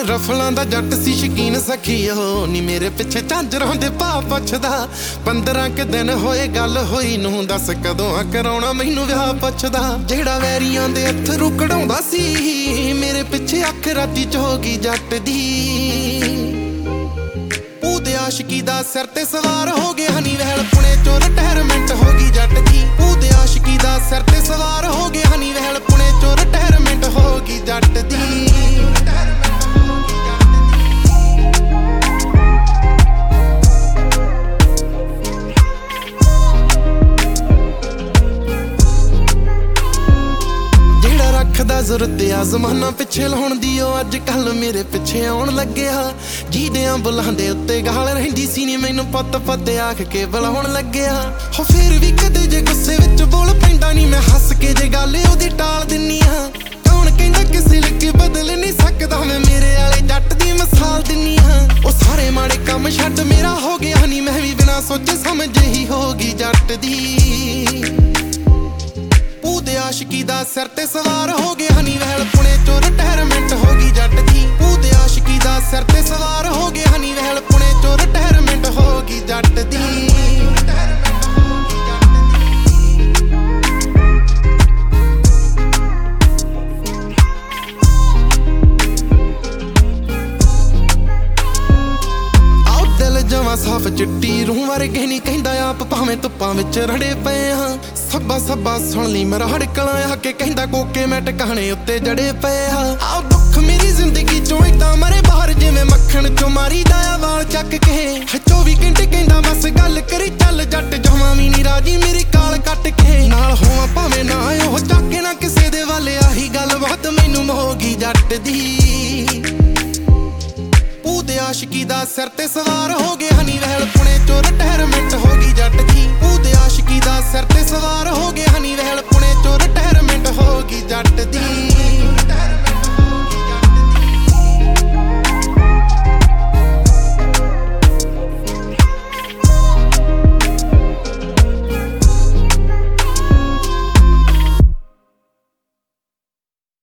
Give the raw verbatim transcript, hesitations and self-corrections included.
ਰਫਲਾਂ ਦਾ ਜੱਟ ਸੀ ਸ਼ਕੀਨ ਸਖੀਓ ਨੀ ਮੇਰੇ ਪਿੱਛੇ ਝਾਂਜਰਾਂ ਦੇ ਭਾਅ ਪੁੱਛਦਾ। ਪੰਦਰਾਂ ਕੁ ਦਿਨ ਹੋਏ ਗੱਲ ਹੋਈ ਨੂੰ, ਦੱਸ ਕਦੋਂ ਆ ਕਰਾਉਣਾ ਮੈਨੂੰ ਵਿਆਹ ਪੁੱਛਦਾ। ਜਿਹੜਾ ਵੈਰੀਆਂ ਦੇ ਅਥਰੂ ਕਢਾਉਂਦਾ ਸੀ ਮੇਰੇ ਪਿੱਛੇ ਅੱਖ ਰਾਤੀ ਚ ਹੋ ਗਈ ਜੱਟ ਦੀ। ਉਹਦੇ ਆਸ਼ਕੀ ਦਾ ਸਿਰ ਤੇ ਸਵਾਰ ਹੋ ਗਿਆ ਹਨੀ ਵਹਿਲ ਪੁਣੇ ਚੋਂ ਰਿਟਾਇਰਮੈਂਟ ਹੋ ਗਈ ਜੱਟ ਦੀ। ਉਹਦੇ ਆਸ਼ਕੀ ਦਾ ਸਿਰ ਤੇ ਸਵਾਰ ਹੋ ਗਿਆ ਹਨੀ ਵਹਿਲ ਪੁਣੇ ਚੋਂ ਰਿਟਾਇਰਮੈਂਟ ਹੋ ਗਈ ਜੱਟ ਦੀ। ਰੱਖਦਾ ਜ਼ਰੂਰਤ ਆ ਜ਼ਮਾਨਾ ਪਿੱਛੇ ਲਾਉਣ ਦੀ, ਉਹ ਅੱਜ ਕੱਲ ਮੇਰੇ ਪਿੱਛੇ ਆਉਣ ਲੱਗਿਆ। ਜੀਦਿਆਂ ਬੁੱਲਾਂ ਦੇ ਉੱਤੇ ਗਾਲ ਰਹਿੰਦੀ ਸੀ ਨੀ ਮੈਨੂੰ ਪੁੱਤ ਪੁੱਤ ਆਖ ਕੇ ਬੁਲਾਉਣ ਲੱਗਿਆ। ਹੋ ਫਿਰ ਵੀ ਕਦੇ ਜੇ ਗੁੱਸੇ ਵਿੱਚ ਬੋਲ ਪੈਂਦਾ ਨੀ ਮੈਂ ਹੱਸ ਕੇ ਜੇ ਗੱਲ ਉਹਦੀ ਟਾਲ ਦਿੰਨੀ ਆ। ਕੌਣ ਕਹਿੰਦਾ ਕਿਸੇ ਲੱਗੇ ਬਦਲ ਨਹੀਂ ਸਕਦਾ, ਮੈਂ ਮੇਰੇ ਵਾਲੇ ਜੱਟ ਦੀ ਮਿਸਾਲ ਦਿੰਨੀ ਆ। ਉਹ ਸਾਰੇ ਮਾੜੇ ਕੰਮ ਛੱਡ ਮੇਰਾ ਹੋ ਗਿਆ ਨੀ, ਮੈਂ ਵੀ ਬਿਨਾਂ ਸੋਚੇ ਸਮਝੇ ਹੀ ਹੋ ਗਈ ਜੱਟ ਦੀ। ਉਹਦੇ ਆਸ਼ਕੀ ਦਾ ਸਿਰ ਤੇ ਸਵਾਰ ਹੋ ਗਿਆ ਹਨੀ ਵਹਿਲ ਪੁਣੇ ਚੋਂ ਰਿਟਾਇਰਮੈਂਟ ਹੋ ਗਈ ਜੱਟ ਦੀ। ਉਹਦੇ ਆਸ਼ਕੀ ਦਾ ਸਿਰ ਤੇ ਸਵਾਰ ਹੋ ਗਿਆ ਹਨੀ ਵਹਿਲ ਪੁਣੇ ਚੋਂ ਰਿਟਾਇਰਮੈਂਟ ਹੋ ਗਈ ਜੱਟ ਦੀ। ਜਵਾਂ ਸਾਫ ਚਿੱਟੀ ਰੂਹ ਵਰਗੇ ਨੀ ਕਹਿੰਦਾ ਆਪ ਭਾਵੇਂ ਧੁੱਪਾਂ ਵਿੱਚ ਰੜੇ ਪਏ ਹਾਂ। ਸੱਬਾ ਸੱਬਾ ਸੁਣ ਲਈ ਮੇਰਾ ਹੜਕਲਾਂ ਆ ਕੇ ਕਹਿੰਦਾ ਕੋਕੇ ਮੈਂ ਟਿਕਾਣੇ ਉੱਤੇ ਜੜੇ ਪਏ ਹਾਂ। ਆਹ ਦੁੱਖ ਮੇਰੀ ਜ਼ਿੰਦਗੀ ਚੋਂ ਏਦਾਂ ਮਰੇ ਬਾਹਰ ਜਿਵੇਂ ਮੱਖਣ ਚੋਂ ਮਾਰੀ ਦਾ ਵਾਲ ਚੱਕ ਕੇ। ਚੌਵੀ ਘੰਟੇ ਕਹਿੰਦਾ ਬਸ ਗੱਲ ਕਰੀ ਚੱਲ ਜੱਟ ਜਮਾਂ ਵੀ ਨੀ ਰਾਜੀ ਮੇਰੀ ਕਾਲ ਕੱਟ ਕੇ। ਨਾਲ ਹੋਵਾਂ ਭਾਵੇਂ ਨਾ ਉਹ ਚੱਕੇ ਨਾ ਕਿਸੇ ਦੇ ਵੱਲ, ਆਹੀ ਗੱਲ ਬਹੁਤ ਮੈਨੂੰ ਹੋ ਗਈ ਜੱਟ ਦੀ। ਉਹਦੇ ਆਸ਼ਕੀ ਦਾ ਸਿਰ ਤੇ ਸਵਾਰ ਹੋ ਗਿਆ ਹਨੀ ਵਹਿਲ ਪੁਣੇ ਚੋਂ ਰਿਟਾਇਰਮੈਂਟ ਹੋ ਗਈ ਜੱਟ ਦੀ। ਉਹਦੇ ਆਸ਼ਕੀ ਦਾ ਸਿਰ ਤੇ ਸਵਾਰ